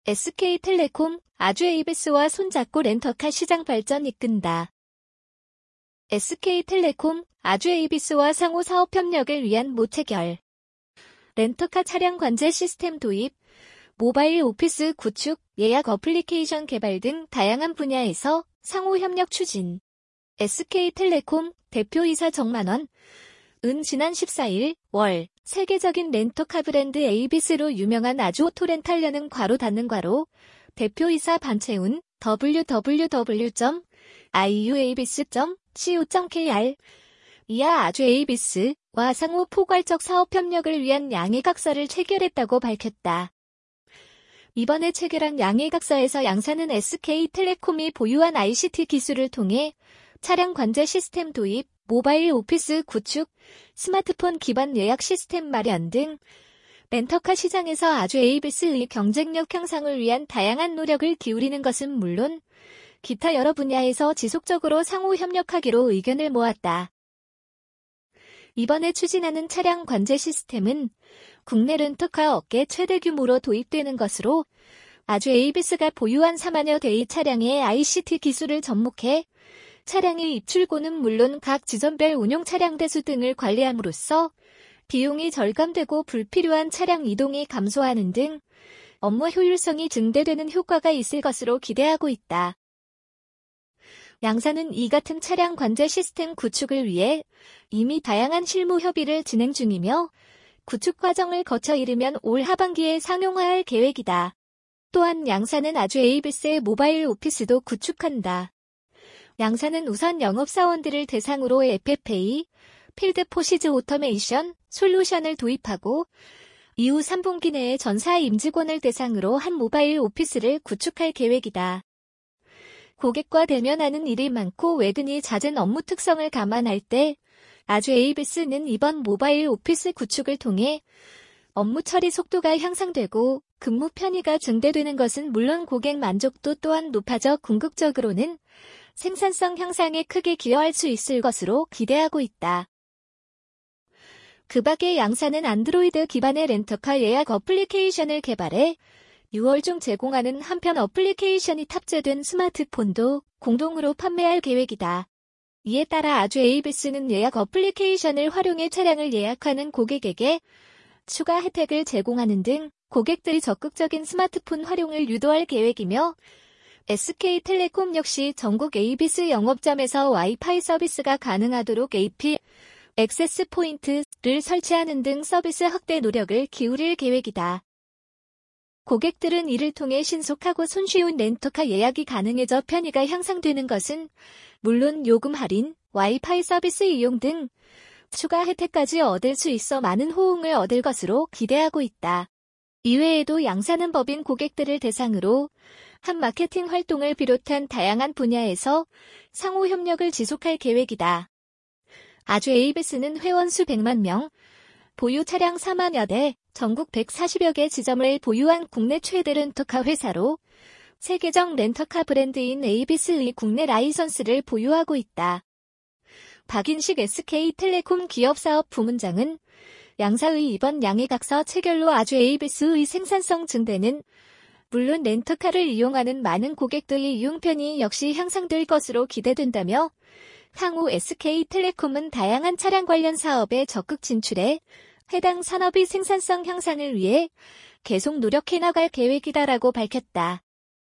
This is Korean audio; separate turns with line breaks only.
SK텔레콤, 아주에이비스와 손잡고 렌터카 시장 발전 이끈다. SK텔레콤, 아주에이비스와 상호 사업 협력을 위한 모체결. 렌터카 차량 관제 시스템 도입, 모바일 오피스 구축, 예약 어플리케이션 개발 등 다양한 분야에서 상호 협력 추진. SK텔레콤 대표이사 정만원, 은 지난 14일 월 세계적인 렌터카 브랜드 에이비스로 유명한 아주오토렌탈려는 괄호 닫는 괄호 대표이사 반채운 www.iuavis.co.kr 이하 아주에이비스와 상호 포괄적 사업 협력을 위한 양해각서를 체결했다고 밝혔다. 이번에 체결한 양해각서에서 양사는 SK텔레콤이 보유한 ICT 기술을 통해 차량 관제 시스템 도입, 모바일 오피스 구축, 스마트폰 기반 예약 시스템 마련 등 렌터카 시장에서 아주에이비스의 경쟁력 향상을 위한 다양한 노력을 기울이는 것은 물론 기타 여러 분야에서 지속적으로 상호 협력하기로 의견을 모았다. 이번에 추진하는 차량 관제 시스템은 국내 렌터카 업계 최대 규모로 도입되는 것으로 아주에이비스가 보유한 4만여 대의 차량의 ICT 기술을 접목해 차량의 입출고는 물론 각 지점별 운용 차량 대수 등을 관리함으로써 비용이 절감되고 불필요한 차량 이동이 감소하는 등 업무 효율성이 증대되는 효과가 있을 것으로 기대하고 있다. 양사는 이 같은 차량 관제 시스템 구축을 위해 이미 다양한 실무 협의를 진행 중이며 구축 과정을 거쳐 이르면 올 하반기에 상용화할 계획이다. 또한 양사는 아주에이비스의 모바일 오피스도 구축한다. 양사는 우선 영업사원들을 대상으로 FFA, 필드 포시즈 오토메이션 솔루션을 도입하고 이후 3분기 내에 전사 임직원을 대상으로 한 모바일 오피스를 구축할 계획이다. 고객과 대면하는 일이 많고 외근이 잦은 업무 특성을 감안할 때 아주에이비스는 이번 모바일 오피스 구축을 통해 업무 처리 속도가 향상되고 근무 편의가 증대되는 것은 물론 고객 만족도 또한 높아져 궁극적으로는 생산성 향상에 크게 기여할 수 있을 것으로 기대하고 있다. 그 밖에 양사는 안드로이드 기반의 렌터카 예약 어플리케이션을 개발해 6월 중 제공하는 한편 어플리케이션이 탑재된 스마트폰도 공동으로 판매할 계획이다. 이에 따라 아주에이비스는 예약 어플리케이션을 활용해 차량을 예약하는 고객에게 추가 혜택을 제공하는 등 고객들이 적극적인 스마트폰 활용을 유도할 계획이며 SK텔레콤 역시 전국 에이비스 영업점에서 와이파이 서비스가 가능하도록 AP 액세스 포인트를 설치하는 등 서비스 확대 노력을 기울일 계획이다. 고객들은 이를 통해 신속하고 손쉬운 렌터카 예약이 가능해져 편의가 향상되는 것은 물론 요금 할인, 와이파이 서비스 이용 등 추가 혜택까지 얻을 수 있어 많은 호응을 얻을 것으로 기대하고 있다. 이외에도 양사는 법인 고객들을 대상으로 한 마케팅 활동을 비롯한 다양한 분야에서 상호 협력을 지속할 계획이다. 아주에이비스는 회원 수 100만 명, 보유 차량 4만여 대, 전국 140여 개 지점을 보유한 국내 최대 렌터카 회사로 세계적 렌터카 브랜드인 에이비스의 국내 라이선스를 보유하고 있다. 박인식 SK텔레콤 기업사업 부문장은 양사의 이번 양해각서 체결로 아주에이비스의 생산성 증대는 물론 렌터카를 이용하는 많은 고객들의 이용 편의 역시 향상될 것으로 기대된다며 향후 SK텔레콤은 다양한 차량 관련 사업에 적극 진출해 해당 산업의 생산성 향상을 위해 계속 노력해 나갈 계획이다라고 밝혔다.